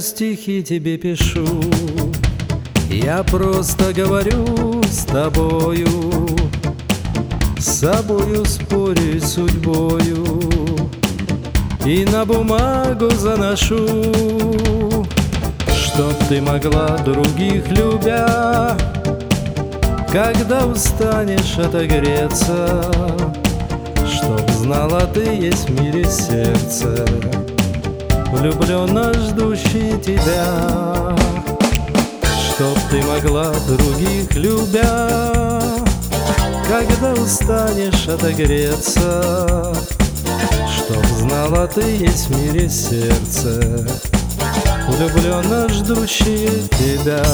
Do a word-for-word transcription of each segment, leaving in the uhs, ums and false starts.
стихи тебе пишу, я просто говорю с тобою, с собою спорю и судьбою, и на бумагу заношу, чтоб ты могла других любя, когда устанешь отогреться, чтоб знала ты есть в мире сердце, влюбленно ждущее тебя. Чтоб ты могла других любя, когда устанешь отогреться, чтоб знала ты есть в мире сердце, влюбленно ждущее тебя.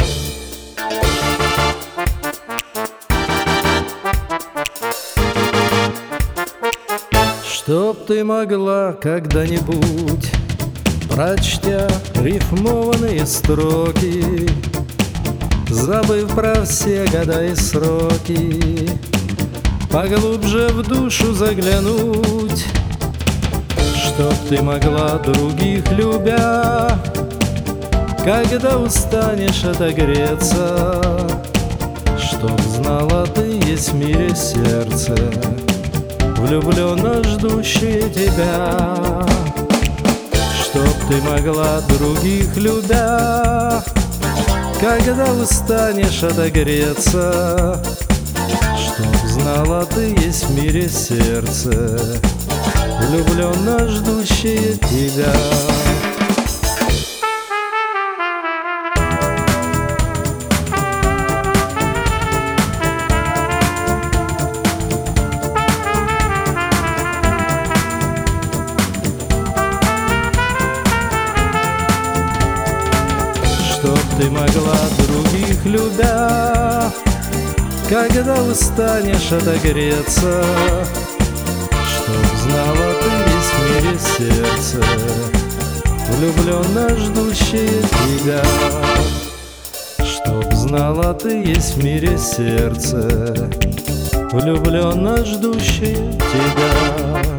Чтоб ты могла когда-нибудь, прочтя рифмованные строки, забыв про все года и сроки, поглубже в душу заглянуть. Чтоб ты могла других любя, когда устанешь отогреться, чтоб знала ты есть в мире сердце, влюбленно ждущее тебя. Чтоб ты могла других любя, когда устанешь отогреться, чтоб знала ты есть в мире сердце, влюбленно ждущее тебя. Чтоб ты могла других любя, когда устанешь отогреться, чтоб знала ты есть в мире сердце, влюбленно ждущее тебя. Чтоб знала ты есть в мире сердце, влюбленно ждущее тебя.